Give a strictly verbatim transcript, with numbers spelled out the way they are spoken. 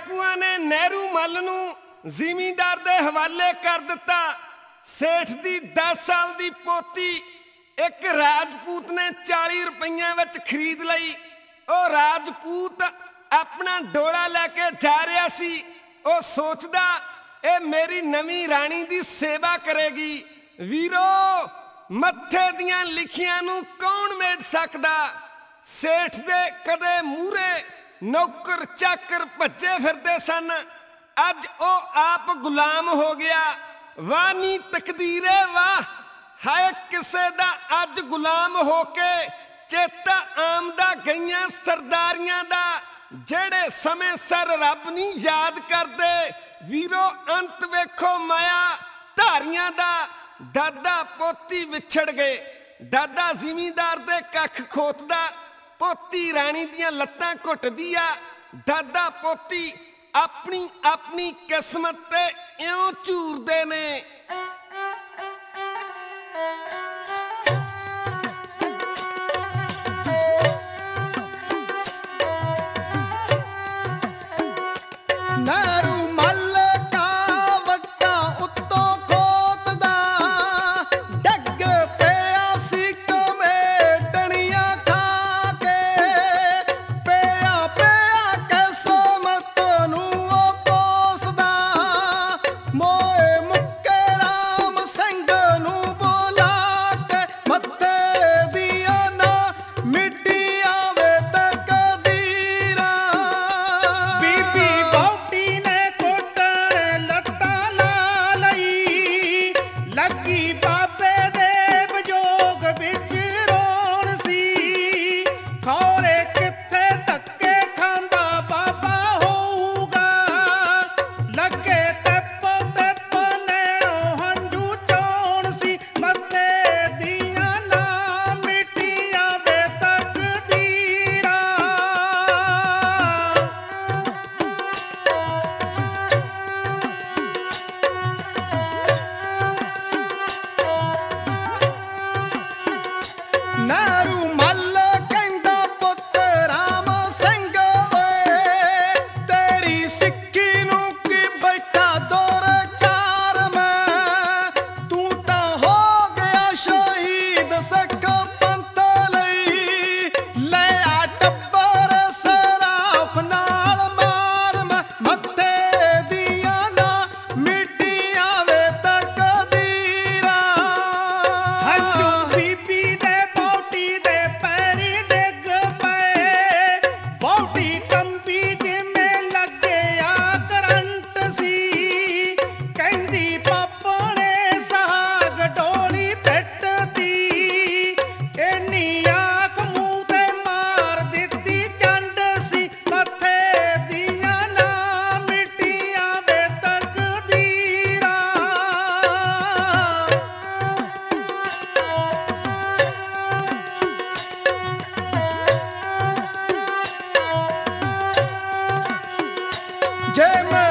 ਡਾਕੂਆਂ ਨੇ ਨਹਿਰੂ ਮੱਲ ਨੂੰ ਜ਼ਿਮੀਂਦਾਰ ਦੇ ਹਵਾਲੇ ਕਰ ਦਿੱਤਾ। ਸੇਠ ਦੀ ਦਸ ਸਾਲ ਦੀ ਪੋਤੀ ਇੱਕ ਰਾਜਪੂਤ ਨੇ ਚਾਲੀ ਰੁਪਈਆਂ ਵਿੱਚ ਖਰੀਦ ਲਈ। ਉਹ ਰਾਜਪੂਤ ਆਪਣਾ ਡੋਲਾ ਲੈ ਕੇ ਜਾ ਰਿਹਾ ਸੀ। ਉਹ ਸੋਚਦਾ ਇਹ ਮੇਰੀ ਨਵੀਂ ਰਾਣੀ ਦੀ ਸੇਵਾ ਕਰੇਗੀ। ਵੀਰੋ, ਮੱਥੇ ਦੀਆਂ ਲਿਖੀਆਂ ਨੂੰ ਕੌਣ ਮੇਟ ਸਕਦਾ। ਸੇਠ ਦੇ ਕਦੇ ਮੂਹਰੇ ਨੌਕਰ ਚਾਕਰ ਭੱਜੇ ਫਿਰਦੇ ਸਨ, ਅੱਜ ਉਹ ਆਪ ਗੁਲਾਮ ਹੋ ਗਿਆ। ਵਾਹ ਨੀ ਤਕਦੀਰੇ ਵਾਹ, ਹਾਏ ਕਿਸੇ ਦਾ ਅੱਜ ਗੁਲਾਮ ਹੋ ਕੇ ਚੇਤਾ ਆਮਦਾ ਗਈਆਂ ਸਰਦਾਰੀਆਂ ਦਾ, ਜਿਹੜੇ ਸਮੇਂ ਸਿਰ ਰੱਬ ਨਹੀਂ ਯਾਦ ਕਰਦੇ। ਵੀਰੋ, ਅੰਤ ਵੇਖੋ ਮਾਇਆ ਧਾਰੀਆਂ ਦਾ। ਦਾਦਾ ਪੋਤੀ ਵਿਛੜ ਗਏ। ਦਾਦਾ ਜ਼ਿਮੀਂਦਾਰ ਦੇ ਕੱਖ ਖੋਤਦਾ, ਪੋਤੀ ਰਾਣੀ ਦੀਆਂ ਲੱਤਾਂ ਘੁੱਟਦੀ ਆ। ਦਾਦਾ ਪੋਤੀ ਆਪਣੀ ਆਪਣੀ ਕਿਸਮਤ ਤੇ ਇਉਂ ਝੂਰਦੇ ਨੇ। ਨਹਿਰੂ ਮੱਲ ਕਾ ਵੱਟਾ ਉੱਤੋਂ ਖੋਤਦਾ, ਡਿੱਗ ਪਿਆ ਸੀ ਕਮੇਟਣੀਆਂ ਖਾ ਕੇ। ਪਿਆ ਪਿਆ ਕਿਸਮਤ ਨੂੰ ਉਹ ਕੋਸਦਾ, ਮੋਏ ਮੁੱਕੇ ਰਾਮ ਸਿੰਘ ਨੂੰ ਬੁਲਾ ਕੇ। ਮੱਥੇ ਦੀਆਂ ਨਾ ਮਿੱਟੀ ਆਵੇ ਤਕਦੀਰਾਂ, ਬੀਬੀ ਵਹੁਟੀ ਨੇ ਕੋਟਣ ਲੱਤਾਂ ਲਾ ਲਈ। ਲੱਗੀ ਬਾਬੇ ਦੇ ਵਿਜੋਗ ਵਿੱਚ ਰੋਣ ਸੀ, ਖੌਰੇ ਕਿੱਥੇ ਧੱਕੇ ਖਾਂਦਾ ਬਾਬਾ ਹੋਊਗਾ। ਲੱਗੇ ਤਿੱਪ ਤਿੱਪ ਨੈਣੋਂ ਹੰਝੂ ਚੋਣ ਸੀ, ਮੱਥੇ ਦੀਆਂ ਨਾ ਮਿੱਟੀਆਂ ਵੇ ਤਕਦੀਰਾਂ। ਨਹਿਰੂ ਮੱਲ ਕਹਿੰਦਾ ਪੁੱਤ ਰਾਮ ਸਿੰਘ ਓਏ, ਤੇਰੀ ਸਿੱਖੀ ਨੂੰ ਕੀ ਬੈਠਾ ਦੌਰ ਚਾਰ ਮੈਂ। ਤੂੰ ਤਾਂ ਹੋ ਗਿਆ ਸ਼ਹੀਦ ਸਿੱਖ ਪੰਥ ਲਈ, ਲੈ ਆ ਟੱਬਰ ਸਰਾਫ ਨਾਲ ਮਾਰ ਮੈਂ। ਮੱਥੇ ਦੀਆਂ ਨਾ ਮਿੱਟੀਆਂ ਵੇ ਤਕਦੀਰਾਂ, ਹੰਝੂ ਬੀਬੀ ਦੇ ਵਹੁਟੀ ਦੇ ਪੈਰੀ ਡਿੱਗ ਪਏ। ਵਹੁਟੀ ਕੰਬੀ ਜਿਵੇਂ ਲੱਗਿਆ ਕਰੰਟ ਸੀ, ਕਹਿੰਦੀ ਪਾਪਣੇ ਸਾਗ ਡੋਲੀ ਪਿੱਟਦੀ। ਇੰਨੀ ਆਖ ਮੂੰਹ ਤੇ ਮਾਰ ਦਿੱਤੀ ਚੰਡ ਸੀ, ਮੱਥੇ ਦੀਆਂ ਨਾ ਮਿੱਟੀਆਂ ਵੇ ਤਕਦੀਰਾਂ। ਜੇ ਮੈਂ